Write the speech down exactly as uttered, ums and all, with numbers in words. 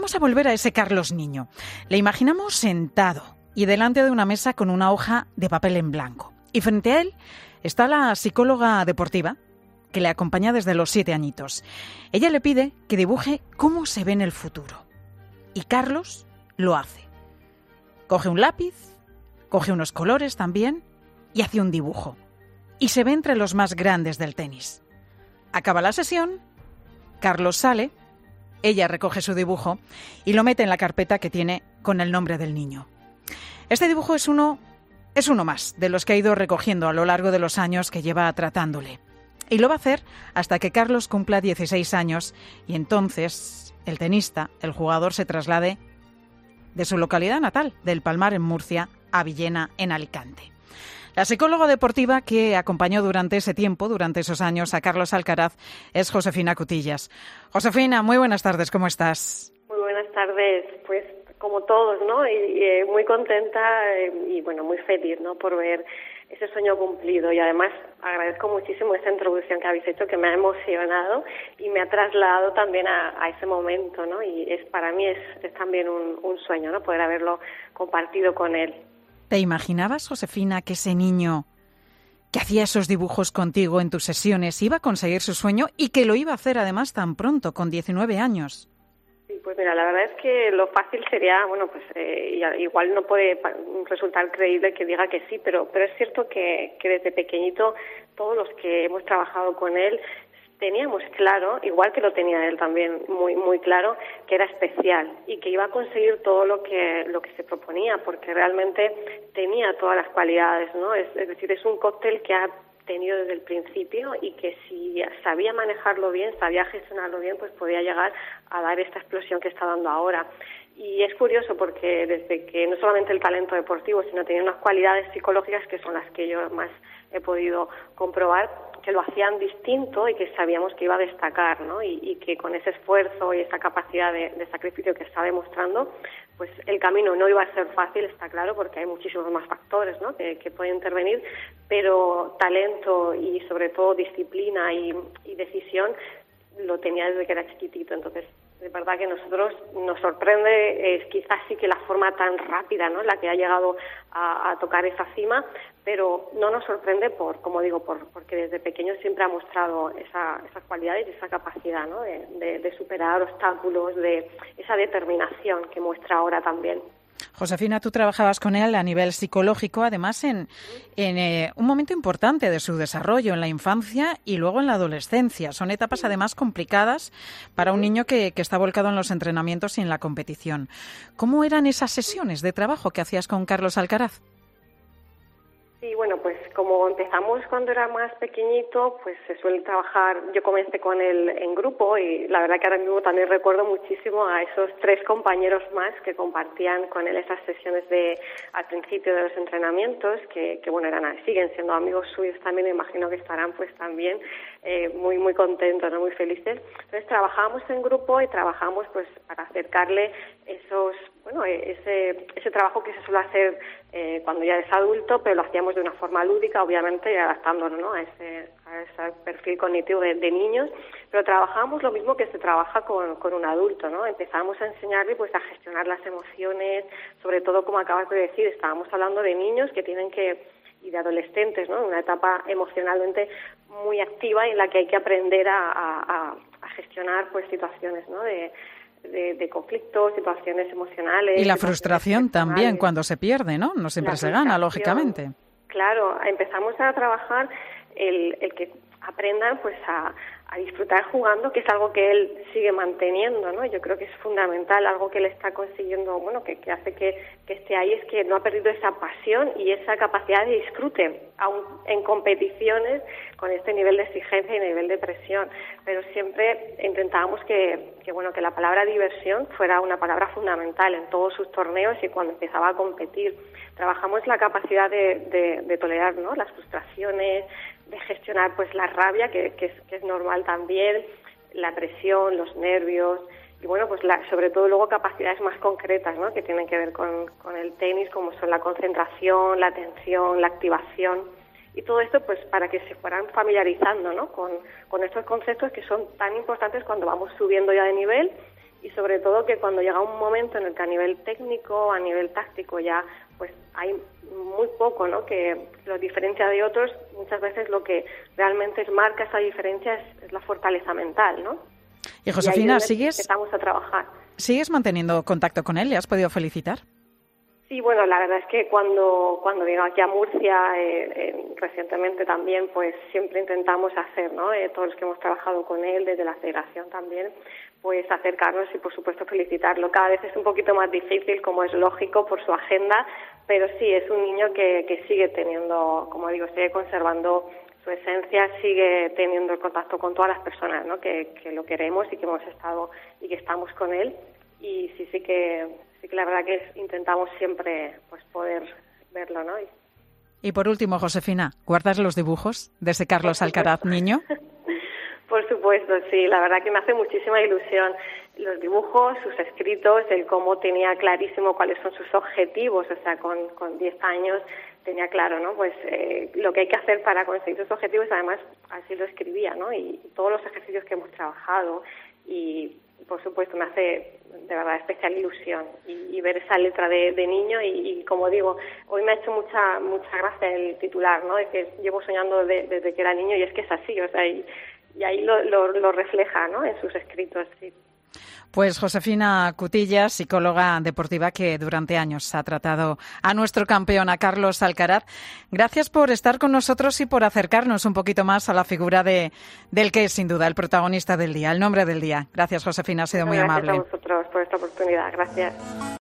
Vamos a volver a ese Carlos niño. Le imaginamos sentado y delante de una mesa con una hoja de papel en blanco. Y frente a él está la psicóloga deportiva que le acompaña desde los siete añitos. Ella le pide que dibuje cómo se ve en el futuro. Y Carlos lo hace. Coge un lápiz, coge unos colores también y hace un dibujo. Y se ve entre los más grandes del tenis. Acaba la sesión, Carlos sale, ella recoge su dibujo y lo mete en la carpeta que tiene con el nombre del niño. Este dibujo es uno, es uno más de los que ha ido recogiendo a lo largo de los años que lleva tratándole. Y lo va a hacer hasta que Carlos cumpla dieciséis años y entonces el tenista, el jugador, se traslade de su localidad natal, del Palmar en Murcia, a Villena en Alicante. La psicóloga deportiva que acompañó durante ese tiempo, durante esos años, a Carlos Alcaraz es Josefina Cutillas. Josefina, muy buenas tardes, ¿cómo estás? Muy buenas tardes, pues como todos, ¿no? Y, y eh, muy contenta eh, y bueno, muy feliz, ¿no? Por ver ese sueño cumplido. Y además agradezco muchísimo esta introducción que habéis hecho, que me ha emocionado y me ha trasladado también a, a ese momento, ¿no? Y es para mí es, es también un, un sueño, ¿no? Poder haberlo compartido con él. ¿Te imaginabas, Josefina, que ese niño que hacía esos dibujos contigo en tus sesiones iba a conseguir su sueño y que lo iba a hacer además tan pronto, con diecinueve años? Sí, pues mira, la verdad es que lo fácil sería, bueno, pues eh, igual no puede resultar creíble que diga que sí, pero, pero es cierto que, que desde pequeñito todos los que hemos trabajado con él teníamos claro, igual que lo tenía él también muy muy claro, que era especial y que iba a conseguir todo lo que lo que se proponía, porque realmente tenía todas las cualidades, ¿no? Es, es decir, es un cóctel que ha tenido desde el principio y que si sabía manejarlo bien, sabía gestionarlo bien, pues podía llegar a dar esta explosión que está dando ahora. Y es curioso porque desde que no solamente el talento deportivo, sino tenía unas cualidades psicológicas que son las que yo más he podido comprobar, que lo hacían distinto y que sabíamos que iba a destacar, ¿no? Y, y que con ese esfuerzo y esa capacidad de, de sacrificio que está demostrando, pues el camino no iba a ser fácil, está claro, porque hay muchísimos más factores, ¿no? que, que pueden intervenir, pero talento y sobre todo disciplina y, y decisión lo tenía desde que era chiquitito. Entonces, de verdad que nosotros nos sorprende eh, quizás sí que la forma tan rápida, ¿no?, en la que ha llegado a, a tocar esa cima, pero no nos sorprende por, como digo, por porque desde pequeño siempre ha mostrado esa, esas cualidades y esa capacidad, ¿no?, de, de, de superar obstáculos, de esa determinación que muestra ahora también. Josefina, tú trabajabas con él a nivel psicológico, además en, en eh, un momento importante de su desarrollo, en la infancia y luego en la adolescencia. Son etapas además complicadas para un niño que, que está volcado en los entrenamientos y en la competición. ¿Cómo eran esas sesiones de trabajo que hacías con Carlos Alcaraz? Sí, bueno, pues como empezamos cuando era más pequeñito, pues se suele trabajar, yo comencé con él en grupo y la verdad que ahora mismo también recuerdo muchísimo a esos tres compañeros más que compartían con él esas sesiones de al principio de los entrenamientos, que, que bueno, eran siguen siendo amigos suyos también, me imagino que estarán pues también eh, muy muy contentos, ¿no?, muy felices. Entonces trabajábamos en grupo y trabajamos pues para acercarle esos, bueno, ese ese trabajo que se suele hacer eh, cuando ya es adulto, pero lo hacíamos de una forma lúdica, obviamente, y adaptándonos, ¿no?, a ese, a ese perfil cognitivo de, de niños, pero trabajábamos lo mismo que se trabaja con, con un adulto, ¿no? Empezábamos a enseñarle pues a gestionar las emociones, sobre todo, como acabas de decir, estábamos hablando de niños que tienen que, y de adolescentes, ¿no?, una etapa emocionalmente muy activa en la que hay que aprender a, a, a gestionar pues situaciones, ¿no?, de De, de conflictos, situaciones emocionales. Y la frustración también cuando se pierde, ¿no? No siempre se gana, lógicamente. Claro, empezamos a trabajar el, el que aprendan pues a, a disfrutar jugando, que es algo que él sigue manteniendo, ¿no? Yo creo que es fundamental, algo que él está consiguiendo, bueno, que, que hace que, que esté ahí, es que no ha perdido esa pasión y esa capacidad de disfrute, aun en competiciones con este nivel de exigencia y nivel de presión, pero siempre intentábamos que, que bueno, que la palabra diversión fuera una palabra fundamental en todos sus torneos y cuando empezaba a competir. Trabajamos la capacidad de, de, de tolerar, ¿no?, las frustraciones, de gestionar pues la rabia, que, que, es, que es normal también, la presión, los nervios y bueno, pues la, sobre todo luego capacidades más concretas, ¿no?, que tienen que ver con, con el tenis, como son la concentración, la atención, la activación y todo esto pues para que se fueran familiarizando, ¿no?, con, con estos conceptos que son tan importantes cuando vamos subiendo ya de nivel y sobre todo que cuando llega un momento en el que a nivel técnico, a nivel táctico ya pues hay muy poco, ¿no?, que lo diferencia de otros, muchas veces lo que realmente marca esa diferencia es, es la fortaleza mental, ¿no? Y Josefina, y ¿sigues empezamos a trabajar? ¿Sigues manteniendo contacto con él? ¿Le has podido felicitar? Sí, bueno, la verdad es que cuando cuando vino aquí a Murcia eh, eh, recientemente también, pues siempre intentamos hacer, ¿no?, eh, todos los que hemos trabajado con él, desde la federación también, pues acercarnos y por supuesto felicitarlo. Cada vez es un poquito más difícil, como es lógico, por su agenda, pero sí, es un niño que, que sigue teniendo, como digo, sigue conservando su esencia, sigue teniendo el contacto con todas las personas, ¿no?, que, que lo queremos y que hemos estado y que estamos con él, y sí, sí que sí que la verdad que es, intentamos siempre pues poder verlo, ¿no? Y, y por último, Josefina, ¿guardas los dibujos de ese Carlos Alcaraz niño? Por supuesto, sí, la verdad que me hace muchísima ilusión los dibujos, sus escritos, el cómo tenía clarísimo cuáles son sus objetivos, o sea, con, con diez años tenía claro, ¿no?, pues eh, lo que hay que hacer para conseguir sus objetivos, además así lo escribía, ¿no?, y, y todos los ejercicios que hemos trabajado, y por supuesto me hace de verdad especial ilusión y, y ver esa letra de, de niño y, y como digo, hoy me ha hecho mucha mucha gracia el titular, ¿no?, de que llevo soñando de, desde que era niño, y es que es así, o sea, y, y ahí lo, lo, lo refleja, ¿no?, en sus escritos, sí. Pues Josefina Cutillas, psicóloga deportiva que durante años ha tratado a nuestro campeón, a Carlos Alcaraz. Gracias por estar con nosotros y por acercarnos un poquito más a la figura de del que es sin duda el protagonista del día, el nombre del día. Gracias, Josefina, ha sido muy Gracias amable. Gracias a vosotros por esta oportunidad. Gracias.